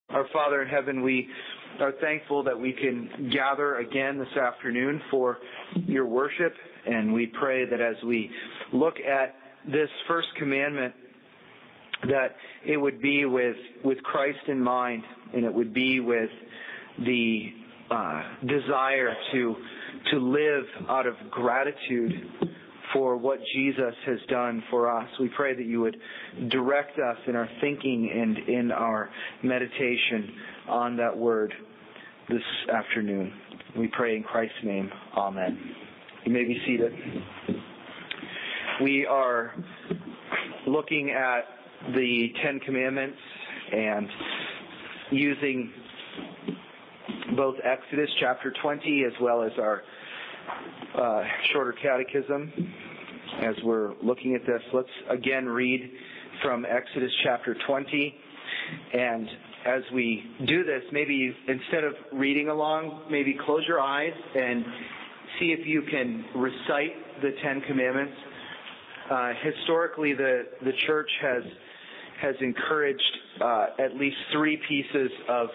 Our Father in heaven, we are thankful that we can gather again this afternoon for your worship, and we pray that as we look at this first commandment, that it would be with Christ in mind, and it would be with the desire to live out of gratitude for what Jesus has done for us. We pray that you would direct us in our thinking and in our meditation on that word this afternoon. We pray in Christ's name. Amen. You may be seated. We are looking at the Ten Commandments and using both Exodus chapter 20 as well as our shorter catechism as we're looking at this. Let's again read from Exodus chapter 20. And as we do this, maybe instead of reading along, maybe close your eyes and see if you can recite the Ten Commandments. Historically, the church has encouraged at least three pieces of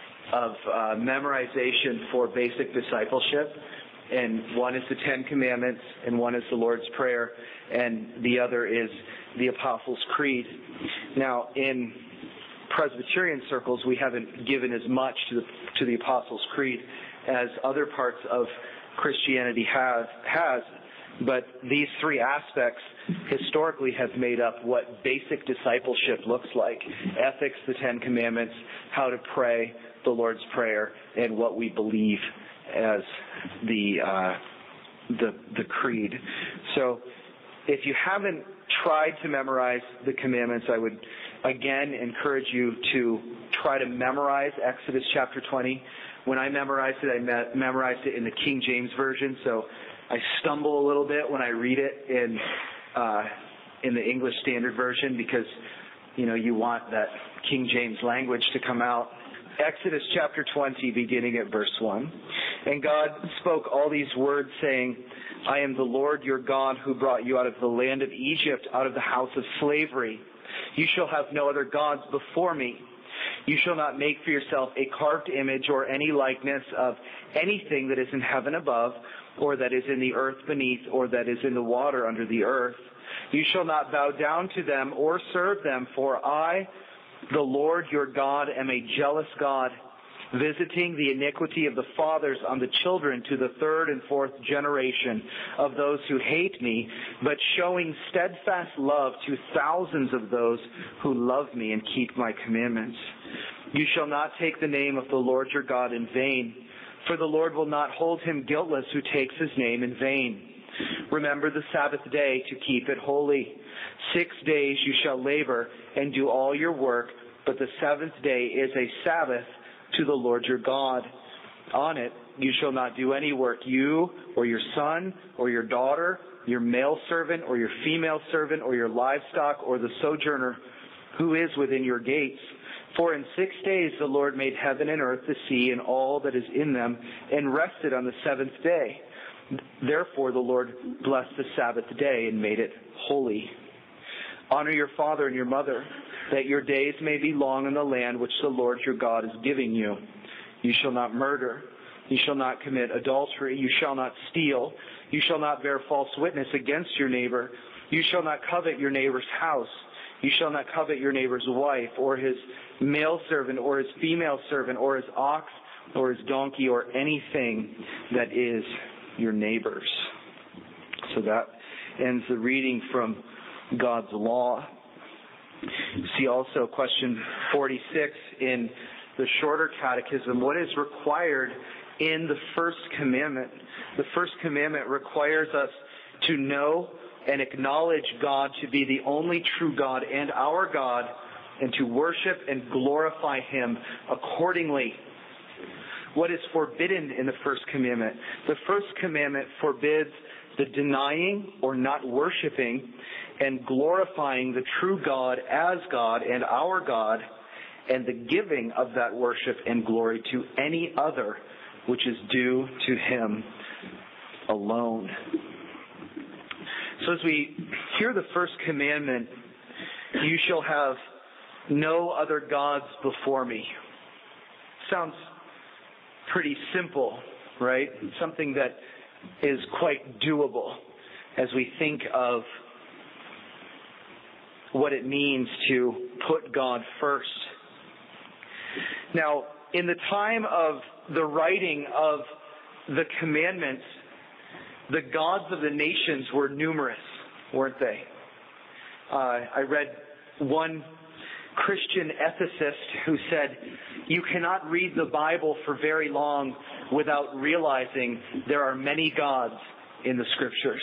memorization for basic discipleship. And one is the Ten Commandments, and one is the Lord's Prayer, and the other is the Apostles' Creed. Now, in Presbyterian circles, we haven't given as much to the Apostles' Creed as other parts of Christianity has, but these three aspects historically have made up what basic discipleship looks like: ethics, the Ten Commandments, how to pray, the Lord's Prayer, and what we believe as the creed. So if you haven't tried to memorize the commandments, I would again encourage you to try to memorize Exodus chapter 20. When I memorized it, I memorized it in the King James Version, so I stumble a little bit when I read it in the English Standard Version because you want that King James language to come out. Exodus chapter 20, beginning at verse 1. And God spoke all these words, saying, I am the Lord your God who brought you out of the land of Egypt, out of the house of slavery. You shall have no other gods before me. You shall not make for yourself a carved image or any likeness of anything that is in heaven above, or that is in the earth beneath, or that is in the water under the earth. You shall not bow down to them or serve them, for I, the Lord your God, am a jealous God, visiting the iniquity of the fathers on the children to the third and fourth generation of those who hate me, but showing steadfast love to thousands of those who love me and keep my commandments. You shall not take the name of the Lord your God in vain, for the Lord will not hold him guiltless who takes his name in vain. Remember the Sabbath day to keep it holy. 6 days you shall labor and do all your work, but the seventh day is a Sabbath to the Lord your God. On it you shall not do any work, you or your son or your daughter, your male servant or your female servant or your livestock or the sojourner who is within your gates. For in 6 days the Lord made heaven and earth, the sea, and all that is in them, and rested on the seventh day. Therefore the Lord blessed the Sabbath day and made it holy. Honor your father and your mother, that your days may be long in the land which the Lord your God is giving you. You shall not murder. You shall not commit adultery. You shall not steal. You shall not bear false witness against your neighbor. You shall not covet your neighbor's house. You shall not covet your neighbor's wife, or his male servant, or his female servant, or his ox, or his donkey, or anything that is your neighbor's. So that ends the reading from God's law. See also question 46 in the shorter catechism. What is required in the first commandment? The first commandment requires us to know and acknowledge God to be the only true God and our God, and to worship and glorify him accordingly. What is forbidden in the first commandment? The first commandment forbids the denying or not worshiping and glorifying the true God as God and our God, and the giving of that worship and glory to any other which is due to him alone. So as we hear the first commandment, you shall have no other gods before me. Sounds pretty simple, right? Something that is quite doable as we think of what it means to put God first. Now, in the time of the writing of the commandments, the gods of the nations were numerous, weren't they? I read one Christian ethicist who said, you cannot read the Bible for very long without realizing there are many gods in the Scriptures.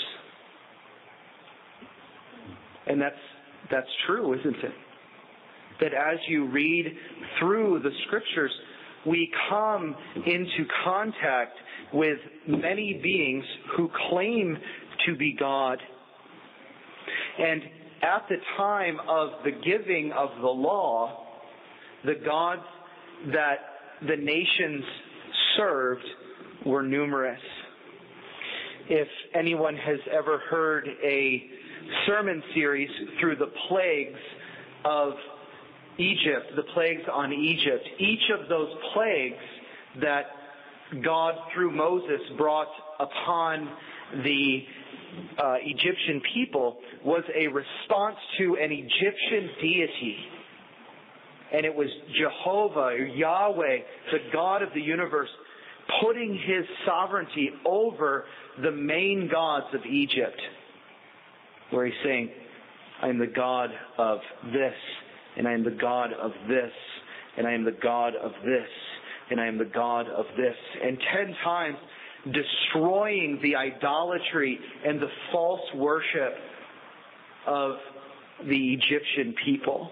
And that's true, isn't it? That as you read through the Scriptures, we come into contact with many beings who claim to be God. And at the time of the giving of the law, the gods that the nations served were numerous. If anyone has ever heard a sermon series through the plagues of Egypt, the plagues on Egypt, each of those plagues that God through Moses brought upon the Egyptian people was a response to an Egyptian deity. And it was Jehovah, or Yahweh, the God of the universe, putting His sovereignty over the main gods of Egypt. Where He's saying, I am the God of this, and I am the God of this, and I am the God of this, and I am the God of this. And 10 times destroying the idolatry and the false worship of the Egyptian people.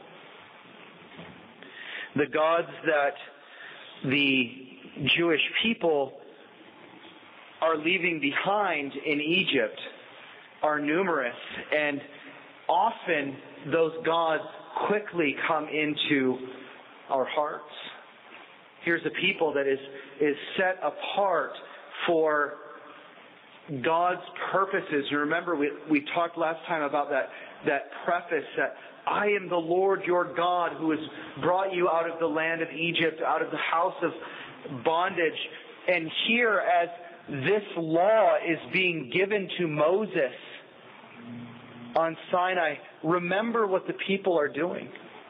The gods that the Jewish people are leaving behind in Egypt are numerous, and often those gods quickly come into our hearts. Here's a people that is set apart for God's purposes. You remember we talked last time about that preface that I am the Lord your God who has brought you out of the land of Egypt, out of the house of bondage. And here, as this law is being given to Moses on Sinai, remember what the people are doing.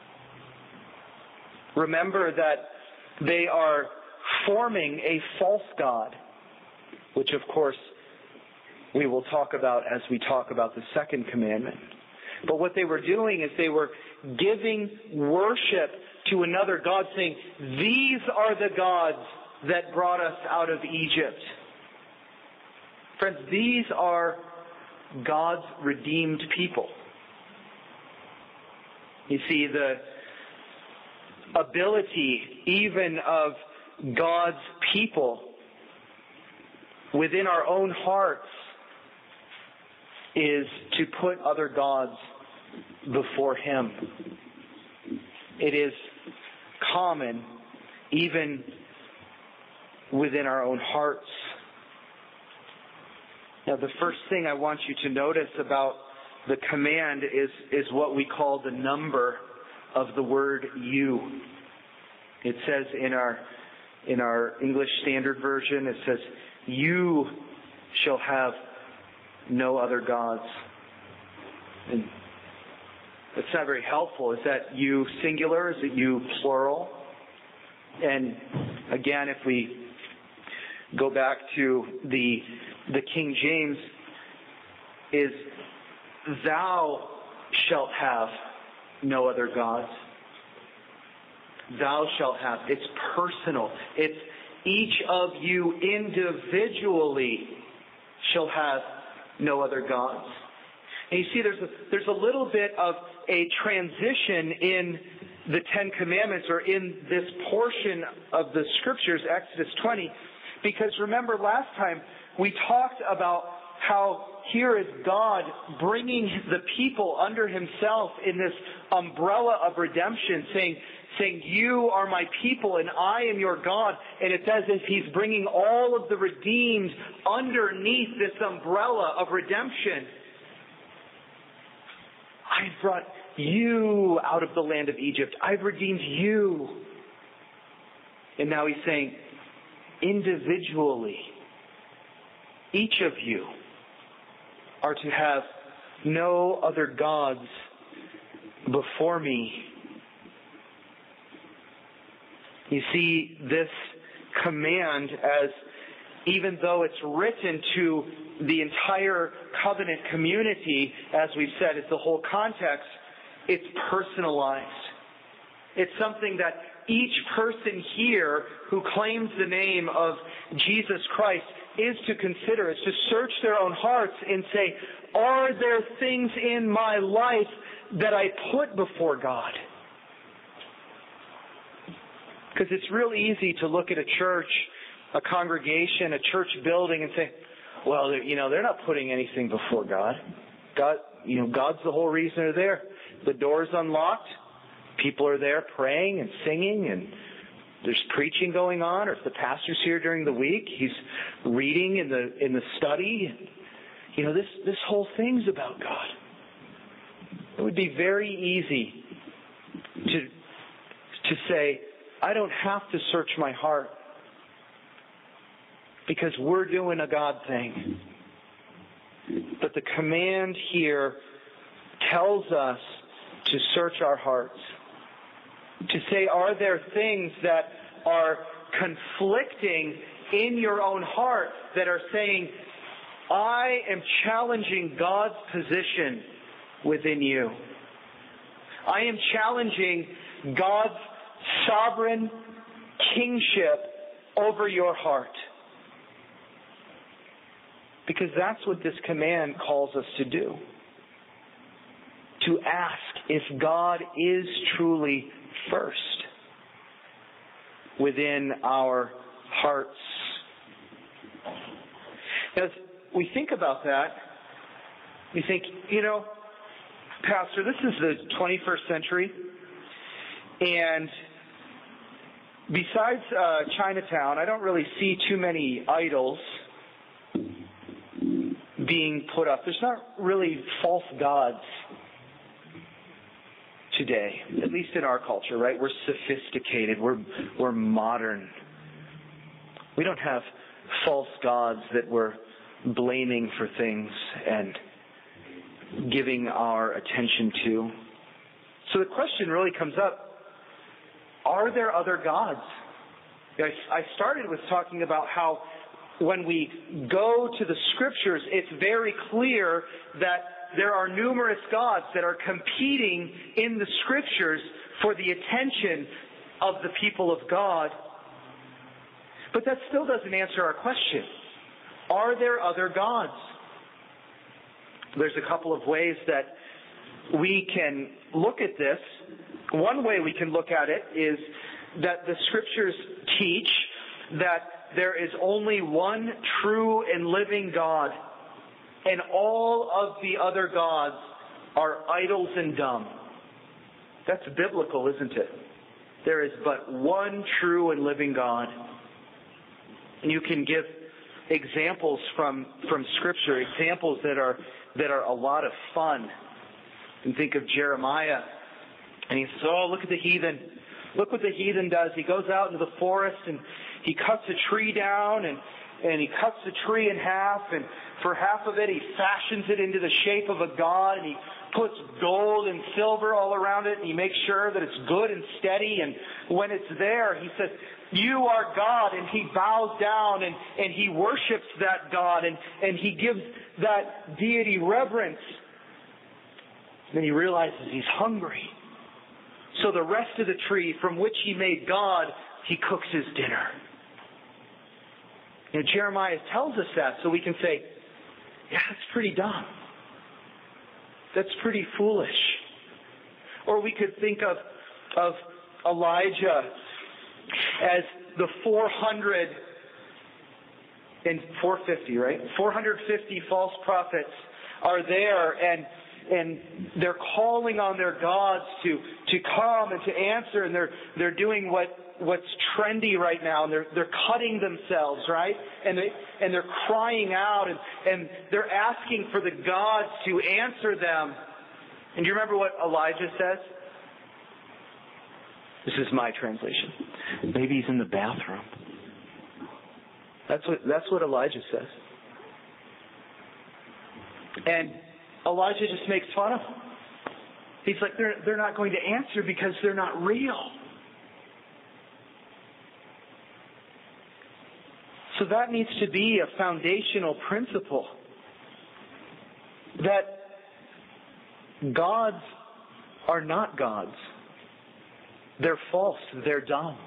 Remember that they are forming a false god, which of course we will talk about as we talk about the second commandment. But what they were doing is they were giving worship to another god, saying, these are the gods that brought us out of Egypt. Friends, these are God's redeemed people. You see, the ability even of God's people within our own hearts is to put other gods before Him. It is common even within our own hearts. Now, the first thing I want you to notice about the command is what we call the number of the word you. It says in our English Standard Version, it says, you shall have no other gods. And that's not very helpful. Is that you singular? Is it you plural? And again, if we go back to the King James, is thou shalt have no other gods. Thou shalt have. It's personal. It's each of you individually shall have no other gods. And you see, there's a little bit of a transition in the Ten Commandments, or in this portion of the Scriptures, Exodus 20, because remember last time we talked about how here is God bringing the people under Himself in this umbrella of redemption, saying, you are my people and I am your God. And it's as if He's bringing all of the redeemed underneath this umbrella of redemption. I've brought you out of the land of Egypt. I've redeemed you. And now he's saying, individually, each of you are to have no other gods before me. You see, this command, as even though it's written to the entire covenant community, as we've said, it's the whole context, it's personalized. It's something that each person here who claims the name of Jesus Christ is to consider, is to search their own hearts and say, are there things in my life that I put before God? Because it's real easy to look at a church, a congregation, a church building and say, well, they're not putting anything before God. God's the whole reason they're there. The door's unlocked. People are there praying and singing, and there's preaching going on. Or if the pastor's here during the week, he's reading in the study. This whole thing's about God. It would be very easy to say, I don't have to search my heart because we're doing a God thing. But the command here tells us to search our hearts. To say, are there things that are conflicting in your own heart that are saying, I am challenging God's position within you. I am challenging God's sovereign kingship over your heart. Because that's what this command calls us to do. To ask if God is truly first within our hearts. As we think about that, we think, Pastor, this is the 21st century, and besides Chinatown, I don't really see too many idols being put up. There's not really false gods today, at least in our culture, right? We're sophisticated. We're modern. We don't have false gods that we're blaming for things and giving our attention to. So the question really comes up, are there other gods? I started with talking about how when we go to the Scriptures, it's very clear that there are numerous gods that are competing in the Scriptures for the attention of the people of God. But that still doesn't answer our question. Are there other gods? There's a couple of ways that we can look at this. One way we can look at it is that the Scriptures teach that there is only one true and living God, and all of the other gods are idols and dumb. That's biblical, isn't it? There is but one true and living God. And you can give examples from Scripture, examples that are a lot of fun. And think of Jeremiah, and he says, oh, look at the heathen. Look what the heathen does. He goes out into the forest and he cuts a tree down and he cuts the tree in half, and for half of it he fashions it into the shape of a god, and he puts gold and silver all around it, and he makes sure that it's good and steady, and when it's there he says, you are God, and he bows down and he worships that God, and he gives that deity reverence. Then he realizes he's hungry. So the rest of the tree from which he made God, he cooks his dinner. Jeremiah tells us that so we can say, yeah, that's pretty dumb. That's pretty foolish. Or we could think of Elijah as the 450, right? 450 false prophets are there, and they're calling on their gods to come and to answer, and they're doing what's trendy right now, and they're cutting themselves, right? And they're crying out, and they're asking for the gods to answer them. And do you remember what Elijah says? This is my translation. Maybe he's in the bathroom. That's what Elijah says. And Elijah just makes fun of them. He's like, they're not going to answer because they're not real. So that needs to be a foundational principle. That gods are not gods. They're false. They're dumb.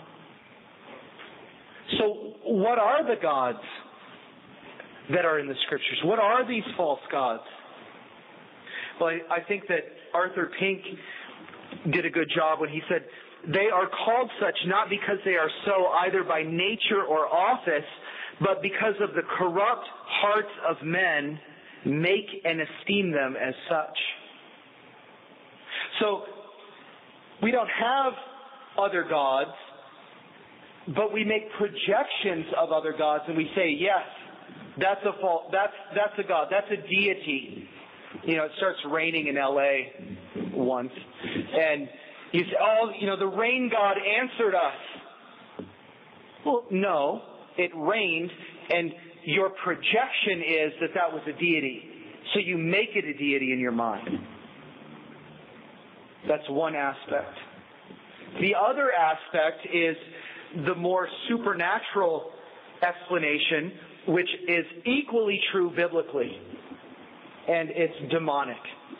So what are the gods that are in the Scriptures? What are these false gods? Well, I think that Arthur Pink did a good job when he said, they are called such not because they are so either by nature or office, but because of the corrupt hearts of men make and esteem them as such. So, we don't have other gods, but we make projections of other gods and we say, yes, that's a that's a god, that's a deity. You know, it starts raining in LA once, and you say, oh, you know, the rain god answered us. Well, no, it rained, and your projection is that was a deity. So you make it a deity in your mind. That's one aspect. The other aspect is the more supernatural explanation, which is equally true biblically. And it's demonic.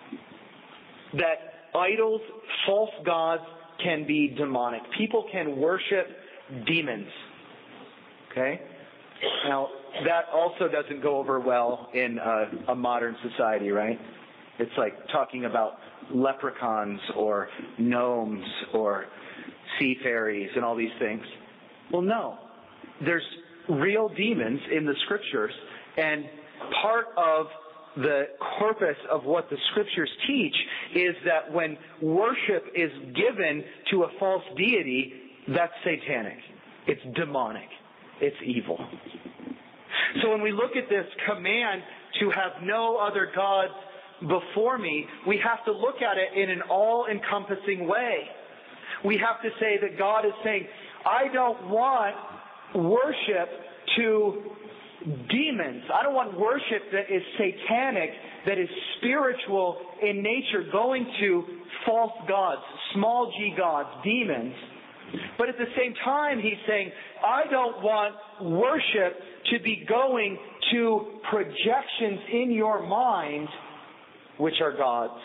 That idols, false gods can be demonic. People can worship demons. Okay? Now, that also doesn't go over well in a modern society, right? It's like talking about leprechauns or gnomes or sea fairies and all these things. Well, no. There's real demons in the Scriptures, and part of the corpus of what the Scriptures teach is that when worship is given to a false deity, that's satanic. It's demonic. It's evil. So when we look at this command to have no other gods before me, we have to look at it in an all-encompassing way. We have to say that God is saying, I don't want worship to demons. I don't want worship that is satanic, that is spiritual in nature, going to false gods, small g gods, demons. But at the same time, he's saying, I don't want worship to be going to projections in your mind, which are gods.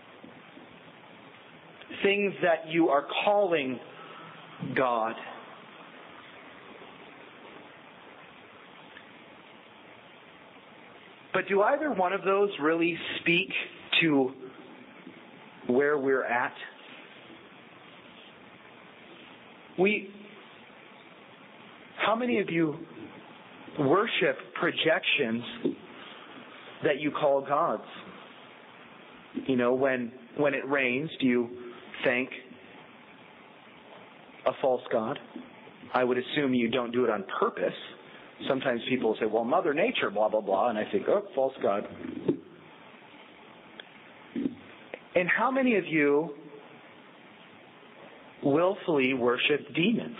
Things that you are calling God. But do either one of those really speak to where we're at? How many of you worship projections that you call gods? You know, when it rains, do you thank a false god? I would assume you don't do it on purpose. Sometimes people say, well, Mother Nature, blah, blah, blah. And I think, oh, false god. And how many of you willfully worship demons?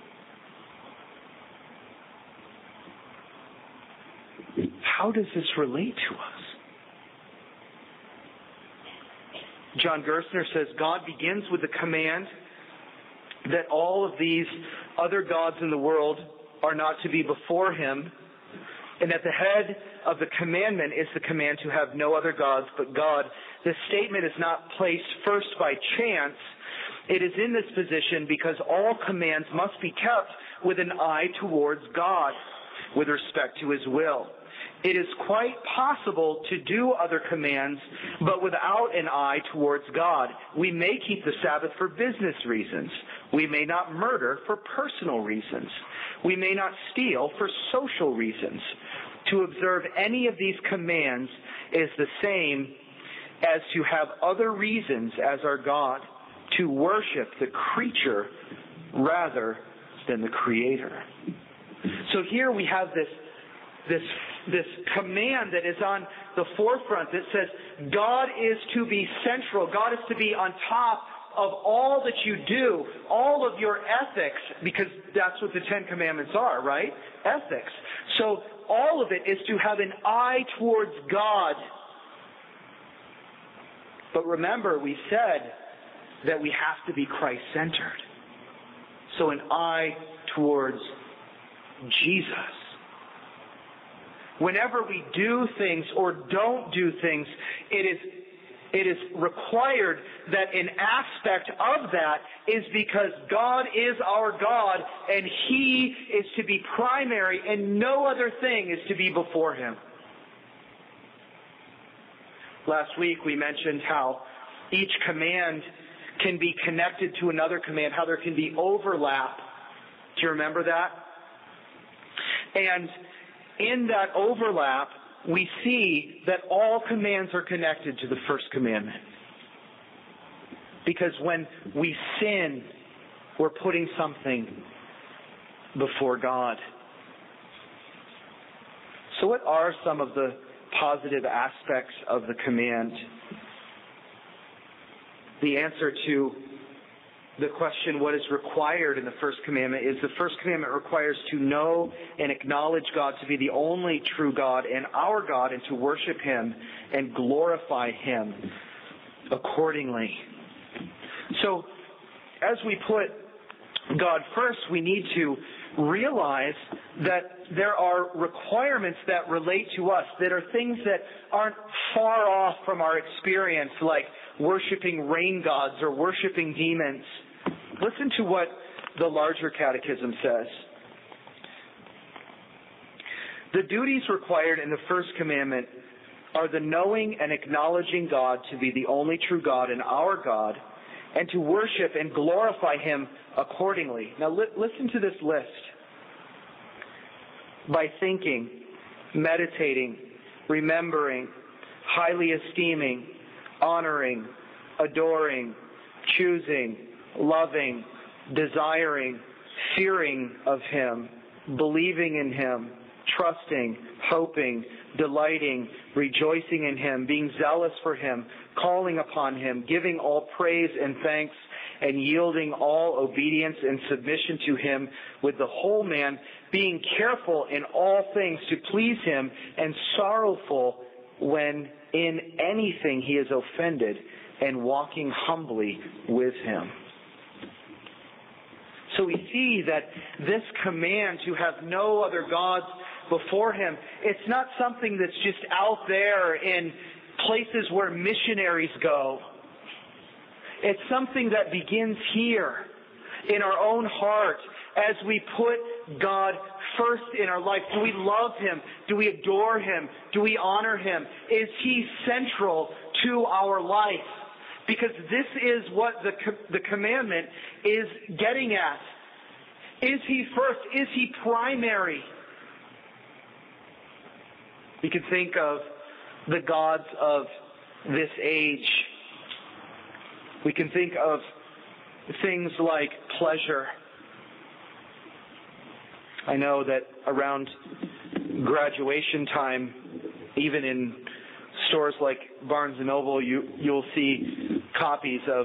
How does this relate to us? John Gerstner says God begins with the command that all of these other gods in the world are not to be before him, and at the head of the commandment is the command to have no other gods but God. This statement is not placed first by chance. It is in this position because all commands must be kept with an eye towards God, with respect to his will. It is quite possible to do other commands, but without an eye towards God. We may keep the Sabbath for business reasons. We may not murder for personal reasons. We may not steal for social reasons. To observe any of these commands is the same as to have other reasons as our God, to worship the creature rather than the Creator. So here we have this command that is on the forefront that says God is to be central. God is to be on top of all that you do, all of your ethics, because that's what the Ten Commandments are, right? Ethics. So all of it is to have an eye towards God. But remember, we said that we have to be Christ-centered. So an eye towards Jesus. Whenever we do things or don't do things, it is required that an aspect of that is because God is our God and He is to be primary and no other thing is to be before Him. Last week we mentioned how each command can be connected to another command, how there can be overlap. Do you remember that? And in that overlap, we see that all commands are connected to the first commandment. Because when we sin, we're putting something before God. So what are some of the positive aspects of the command? The answer to the question, what is required in the first commandment, is the first commandment requires to know and acknowledge God to be the only true God and our God, and to worship Him and glorify Him accordingly. So, as we put God first, we need to realize that there are requirements that relate to us, that are things that aren't far off from our experience, like worshiping rain gods or worshiping demons. Listen to what the larger catechism says. The duties required in the first commandment are the knowing and acknowledging God to be the only true God and our God, and to worship and glorify Him accordingly. Now listen to this list. By thinking, meditating, remembering, highly esteeming, honoring, adoring, choosing, loving, desiring, fearing of Him, believing in Him, trusting, hoping, delighting, rejoicing in Him, being zealous for Him, calling upon Him, giving all praise and thanks, and yielding all obedience and submission to Him with the whole man, being careful in all things to please Him, and sorrowful when in anything He is offended, and walking humbly with Him. So we see that this command to have no other gods before Him, it's not something that's just out there in places where missionaries go. It's something that begins here in our own heart as we put God first in our life. Do we love Him? Do we adore Him? Do we honor Him? Is He central to our life? Because this is what the commandment is getting at. Is He first? Is He primary? We can think of the gods of this age. We can think of things like pleasure. I know that around graduation time, even in stores like Barnes & Noble, you'll see copies of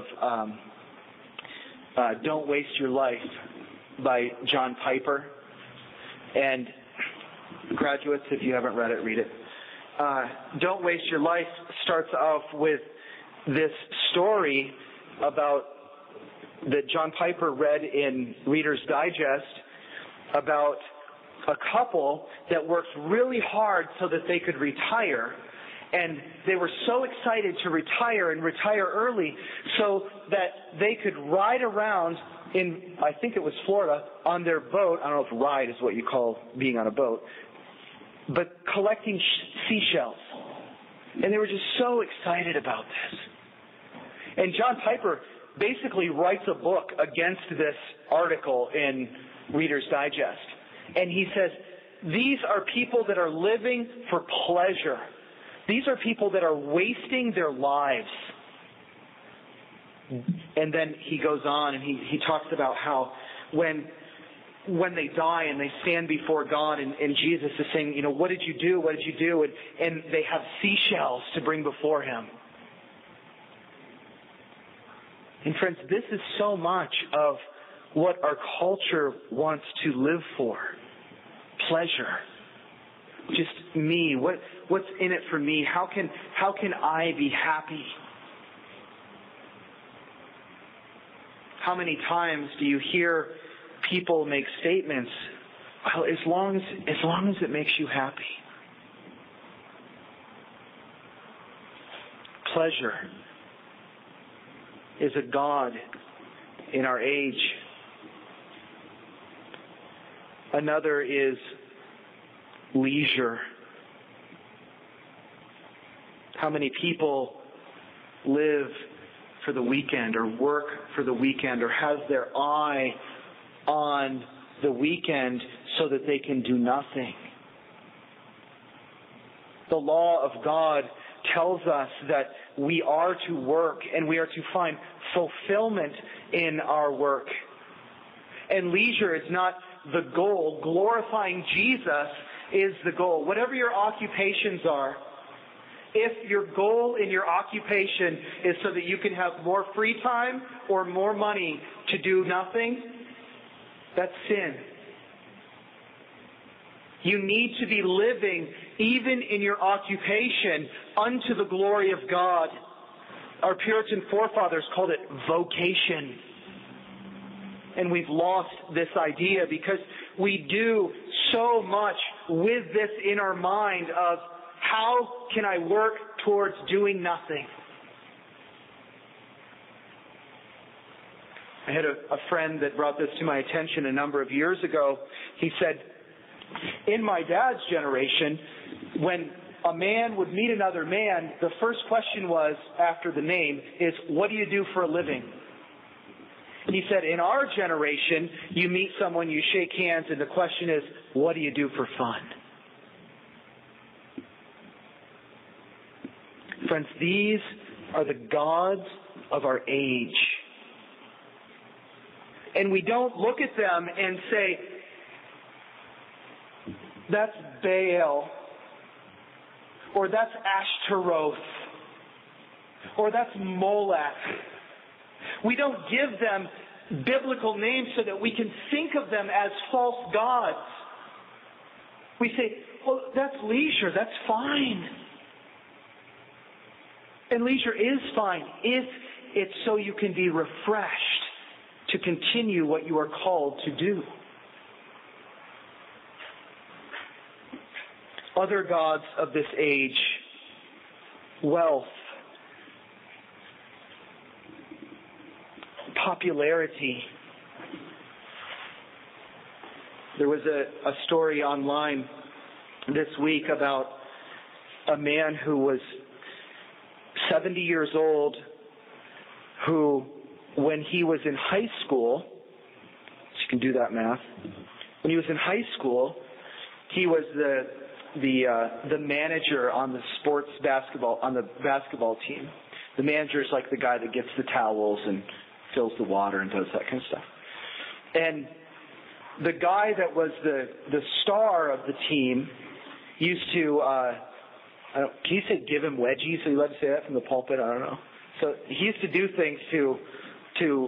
Don't Waste Your Life by John Piper. And graduates, if you haven't read it, read it. Don't Waste Your Life starts off with this story about that John Piper read in Reader's Digest about a couple that worked really hard so that they could retire. And they were so excited to retire and retire early so that they could ride around in, I think it was Florida, on their boat. I don't know if ride is what you call being on a boat, but collecting seashells. And they were just so excited about this. And John Piper basically writes a book against this article in Reader's Digest. And he says, these are people that are living for pleasure. These are people that are wasting their lives. And then he goes on and he talks about how when they die and they stand before God and Jesus is saying, what did you do? What did you do? And they have seashells to bring before Him. And friends, this is so much of what our culture wants to live for. Pleasure. Just me. What's in it for me? How can I be happy? How many times do you hear people make statements, well, as long as it makes you happy. Pleasure is a god in our age. Another is leisure. How many people live for the weekend or work for the weekend or have their eye on the weekend so that they can do nothing? The law of God tells us that we are to work and we are to find fulfillment in our work. And leisure is not the goal. Glorifying Jesus is the goal. Whatever your occupations are, if your goal in your occupation is so that you can have more free time or more money to do nothing, that's sin. You need to be living, even in your occupation, unto the glory of God. Our Puritan forefathers called it vocation. And we've lost this idea because we do so much with this in our mind of how can I work towards doing nothing? I had a friend that brought this to my attention a number of years ago. He said, in my dad's generation, when a man would meet another man, the first question was, after the name, is, what do you do for a living? And he said, in our generation, you meet someone, you shake hands, and the question is, what do you do for fun? Friends, these are the gods of our age. And we don't look at them and say, that's Baal, or that's Ashtaroth, or that's Molech. We don't give them biblical names so that we can think of them as false gods. We say, well, that's leisure, that's fine. And leisure is fine if it's so you can be refreshed to continue what you are called to do. Other gods of this age, wealth, popularity. There was a story online this week about a man who was 70 years old who, when he was in high school, you can do that math, when he was in high school, he was the manager on the basketball team. The manager is like the guy that gets the towels and fills the water and does that kind of stuff. And the guy that was the star of the team used to, can you say give him wedgies? Are you allowed to say that from the pulpit? I don't know. So he used to do things to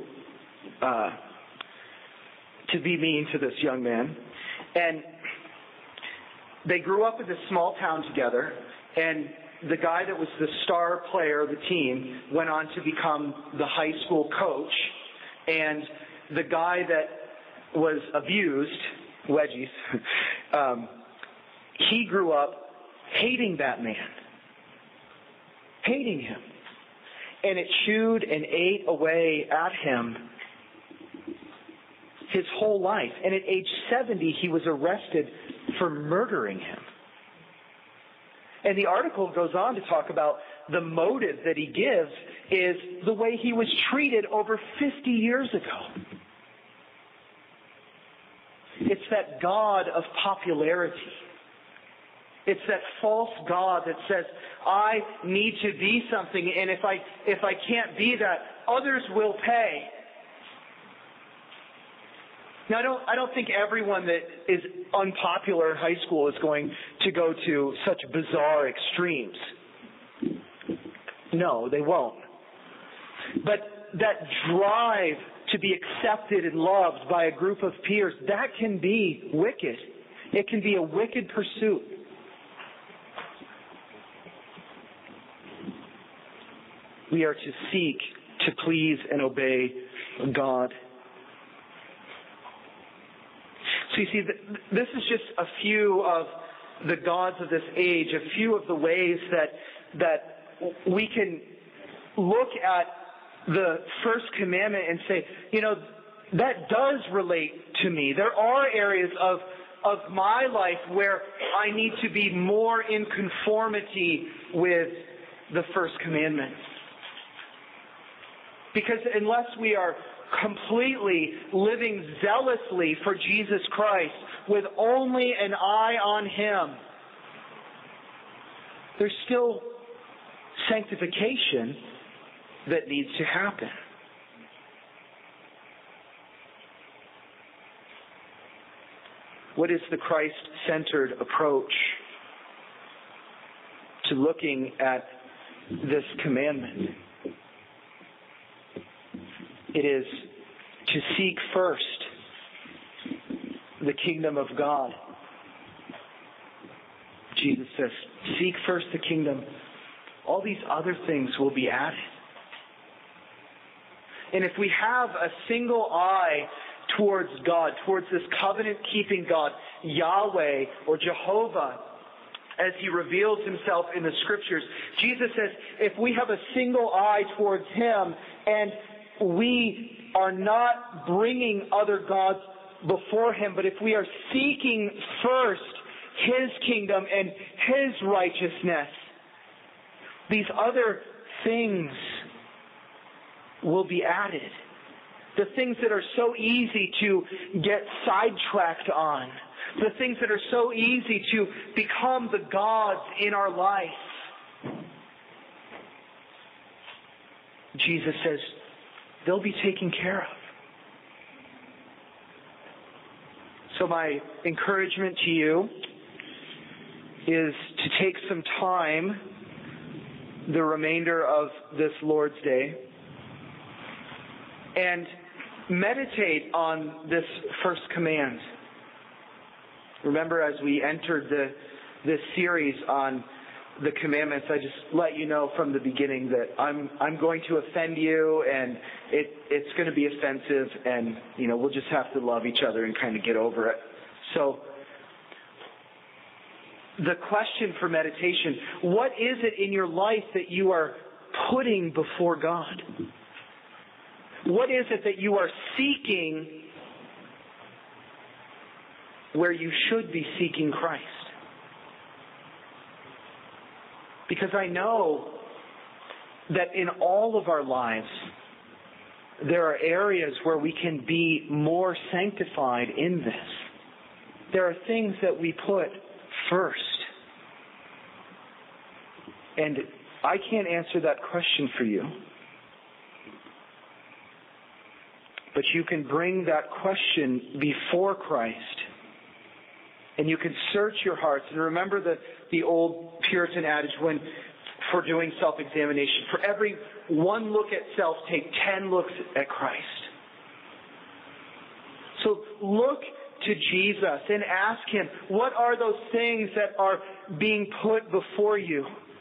be mean to this young man. And they grew up in this small town together, and the guy that was the star player of the team went on to become the high school coach, and the guy that was abused, wedgies, he grew up hating that man. Hating him. And it chewed and ate away at him his whole life. And at age 70, he was arrested for murdering him. And the article goes on to talk about the motive that he gives is the way he was treated over 50 years ago. It's that God of popularity. It's that false God that says, I need to be something, and if I can't be that, others will pay. Now, I don't think everyone that is unpopular in high school is going to go to such bizarre extremes. No, they won't. But that drive to be accepted and loved by a group of peers, that can be wicked. It can be a wicked pursuit. We are to seek to please and obey God. So you see, this is just a few of the gods of this age, a few of the ways that we can look at the first commandment and say, that does relate to me. There are areas of my life where I need to be more in conformity with the first commandment. Because unless we are completely living zealously for Jesus Christ with only an eye on Him, there's still sanctification that needs to happen. What is the Christ-centered approach to looking at this commandment? It is to seek first the kingdom of God. Jesus says, seek first the kingdom. All these other things will be added. And if we have a single eye towards God, towards this covenant-keeping God, Yahweh or Jehovah, as He reveals Himself in the Scriptures, Jesus says, if we have a single eye towards Him and we are not bringing other gods before Him, but if we are seeking first His kingdom and His righteousness, these other things will be added. The things that are so easy to get sidetracked on. The things that are so easy to become the gods in our life. Jesus says, they'll be taken care of. So my encouragement to you is to take some time the remainder of this Lord's Day and meditate on this first command. Remember, as we entered this series on the commandments, I just let you know from the beginning that I'm going to offend you, and it's going to be offensive, and we'll just have to love each other and kind of get over it. So the question for meditation: what is it in your life that you are putting before God? What is it that you are seeking where you should be seeking Christ? Because I know that in all of our lives, there are areas where we can be more sanctified in this. There are things that we put first. And I can't answer that question for you. But you can bring that question before Christ. And you can search your hearts. And remember the old Puritan adage for doing self-examination. For every one look at self, take 10 looks at Christ. So look to Jesus and ask Him, what are those things that are being put before you?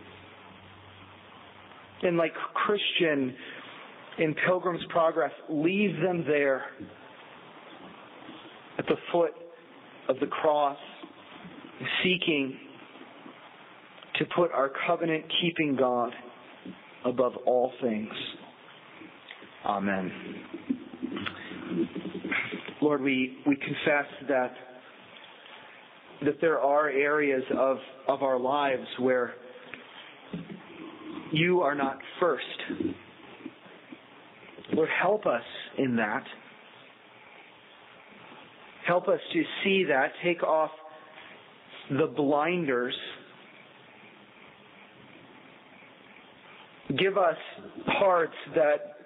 And like Christian in Pilgrim's Progress, leave them there at the foot of the cross, seeking to put our covenant-keeping God above all things. Amen. Lord, we confess that there are areas of our lives where You are not first. Lord, help us in that. Help us to see that. Take off the blinders. Give us hearts that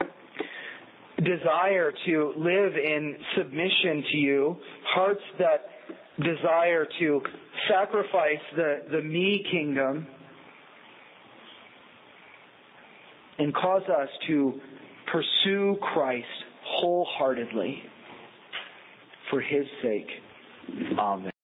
desire to live in submission to You. Hearts that desire to sacrifice the me kingdom. And cause us to Pursue Christ wholeheartedly for His sake. Amen.